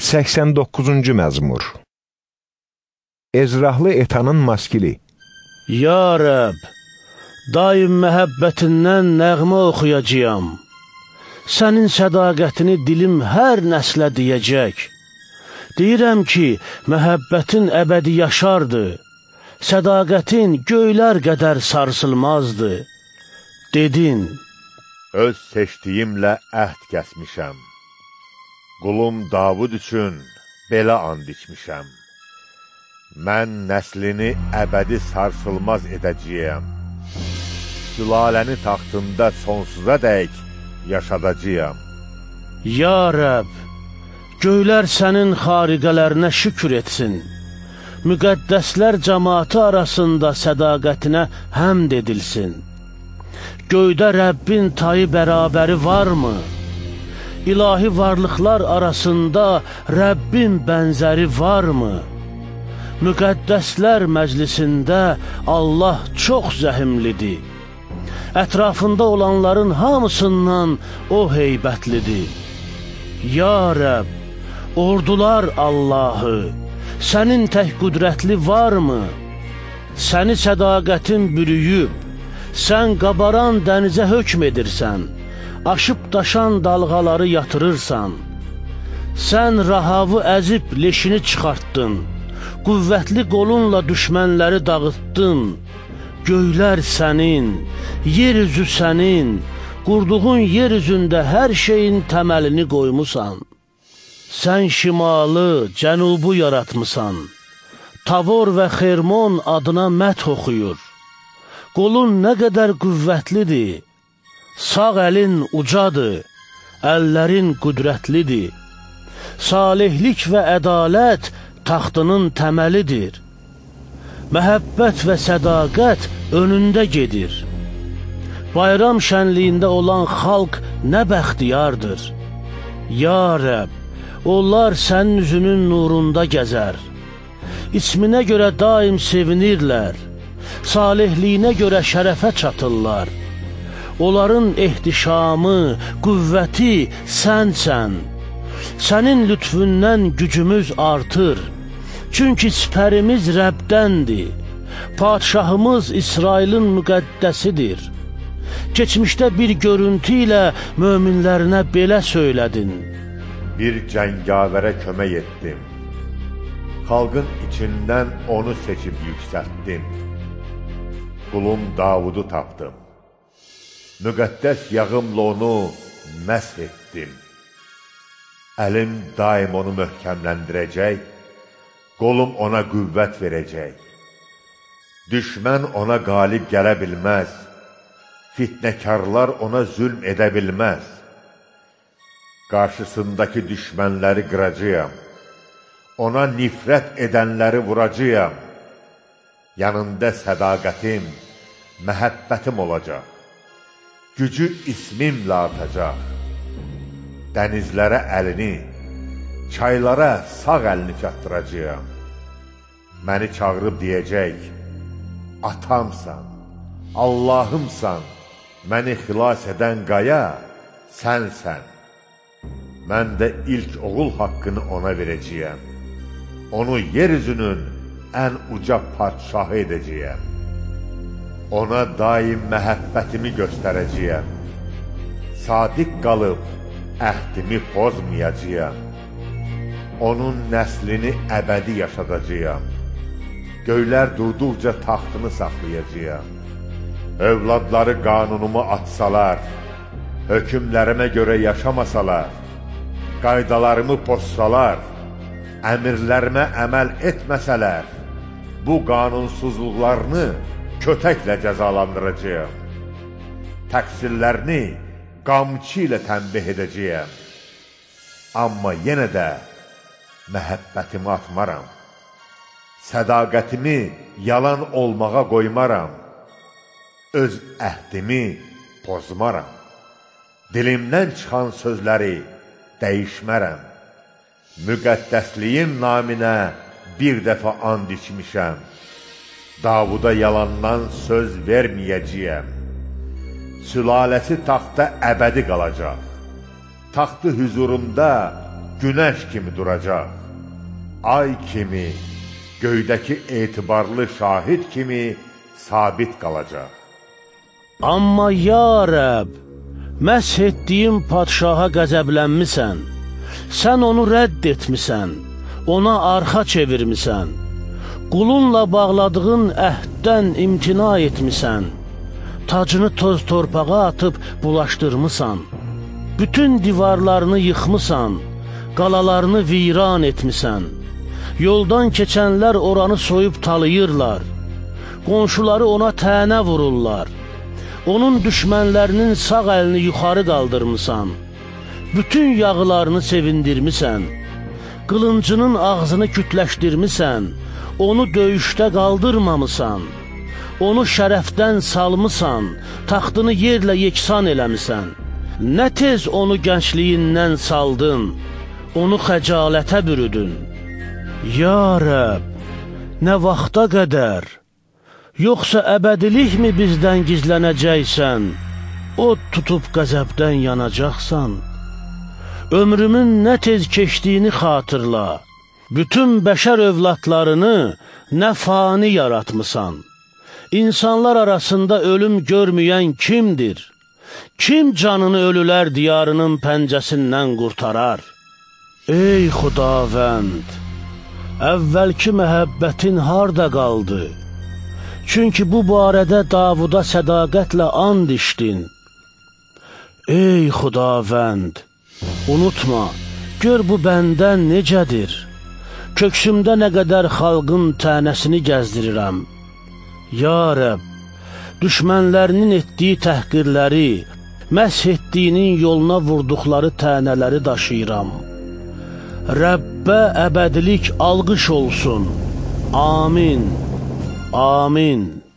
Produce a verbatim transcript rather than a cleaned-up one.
səksən doqquzuncu məzmur. Ezrahlı Etanın maskili. Ya Rəbb, daim məhəbbətindən nəğmə oxuyacağam. Sənin sədaqətini dilim hər nəslə deyəcək. Deyirəm ki, məhəbbətin əbədi yaşardı, sədaqətin göylər qədər sarsılmazdı. Dedin, öz seçdiyimlə əhd kəsmişəm. Qulum Davud üçün belə and içmişəm. Mən nəslini əbədi sarsılmaz edəcəyəm. Sülaləni taxtında sonsuza dək yaşadacağam. Ya Rəbb, göylər sənin xariqələrinə şükür etsin. Müqəddəslər cəmaatı arasında sədaqətinə həmd edilsin. Göydə Rəbbin tayı bərabəri varmı? İlahi varlıqlar arasında Rəbbin bənzəri varmı? Müqəddəslər məclisində Allah çox zəhimlidir. Ətrafında olanların hamısından o heybətlidir. Ya Rəbb, ordular Allahı, sənin tək qüdrətli varmı? Səni sədaqətin bürüyüb, sən qabaran dənizə hökm edirsən, aşıb daşan dalğaları yatırırsan. Sən Rahavı əzib leşini çıxartdın, qüvvətli qolunla düşmənləri dağıtdın. Göylər sənin, yer üzü sənin, qurduğun yer üzündə hər şeyin təməlini qoymusan. Sən şimalı, cənubu yaratmısan, Tavor və Xermon adına məth oxuyur. Qolun nə qədər qüvvətlidir, sağ əlin ucadır, əllərin qüdrətlidir. Salihlik və ədalət taxtının təməlidir. Məhəbbət və sədaqət önündə gedir. Bayram şənliyində olan xalq nə bəxtiyardır. Ya Rəbb, onlar sənin üzünün nurunda gəzər. İsminə görə daim sevinirlər. Salihliyinə görə şərəfə çatırlar. Onların ehtişamı, qüvvəti sənsən. Sənin lütfündən gücümüz artır. Çünki sipərimiz Rəbdəndir. Padşahımız İsrailin müqəddəsidir. Keçmişdə bir görüntü ilə möminlərinə belə söylədin. Bir cəngavərə kömək etdim. Xalqın içindən onu seçib yüksəltdim. Qulum Davudu tapdım. Müqəddəs yağımla onu məsh etdim. Əlim daim onu möhkəmləndirəcək, qolum ona qüvvət verəcək. Düşmən ona qalib gələ bilməz, fitnəkarlar ona zülm edə bilməz. Qarşısındakı düşmənləri qıracağam, ona nifrət edənləri vuracağam. Yanında sədaqətim, məhəbbətim olacaq, gücü ismimlə artacaq. Dənizlərə əlini, çaylara sağ əlini çatdıracağam. Məni çağırıb deyəcək, atamsan, Allahımsan, məni xilas edən qaya sənsən. Mən də ilk oğul haqqını ona verəcəyəm. Onu yeryüzünün ən uca padşahı edəcəyəm. Ona daim məhəbbətimi göstərəcəyəm. Sadiq qalıb əhdimi pozmayacağam. Onun nəslini əbədi yaşadacağam. Göylər durduqca taxtını saxlayacağam. Övladları qanunumu atsalar, hökmlərimə görə yaşamasalar, qaydalarımı pozsalar, əmirlərimə əməl etməsələr, bu qanunsuzluqlarını kötəklə cəzalandıracağam. Təqsirlərini qamçı ilə tənbih edəcəyəm. Amma yenə də məhəbbətimi atmaram. Sədaqətimi yalan olmağa qoymaram. Öz əhdimi pozmaram. Dilimdən çıxan sözləri dəyişmərəm. Müqəddəsliyin naminə bir dəfə and içmişəm. Davuda yalandan söz verməyəcəyəm. Sülaləsi taxta əbədi qalacaq. Taxtı hüzurumda günəş kimi duracaq. Ay kimi, göydəki etibarlı şahid kimi sabit qalacaq. Amma ya Rəbb, məsh etdiyim padşaha qəzəblənmisən, sən onu rədd etmisən, ona arxa çevirmisən, qulunla bağladığın əhddən imtina etmisən, tacını toz torpağa atıb bulaşdırmısan, bütün divarlarını yıxmısan, qalalarını viran etmisən, yoldan keçənlər oranı soyub talayırlar, qonşuları ona tənə vururlar, onun düşmənlərinin sağ əlini yuxarı qaldırmısan, bütün yağılarını sevindirmisən, qılıncının ağzını kütləşdirmisən, onu döyüşdə qaldırmamısan, onu şərəfdən salmısan, taxtını yerlə yeksan eləmisən, nə tez onu gəncliyindən saldın, onu xəcalətə bürüdün. Ya Rəbb, nə vaxta qədər, yoxsa əbədilikmi bizdən gizlənəcəksən, od tutub qəzəbdən yanacaqsan? Ömrümün nə tez keçdiyini xatırla, bütün bəşər övladlarını nə fani yaratmısan. İnsanlar arasında ölüm görməyən kimdir? Kim canını ölülər diyarının pəncəsindən qurtarar? Ey Xudavənd, əvvəlki məhəbbətin harda qaldı? Çünki bu barədə Davuda sədaqətlə and içdin. Ey Xudavənd, unutma, gör bu bəndən necədir? Köksümdə nə qədər xalqın tənəsini gəzdirirəm. Ya Rəbb, düşmənlərinin etdiyi təhqirləri, məsh etdiyinin yoluna vurduqları tənələri daşıyıram. Rəbbə əbədilik alqış olsun. Amin. Amin.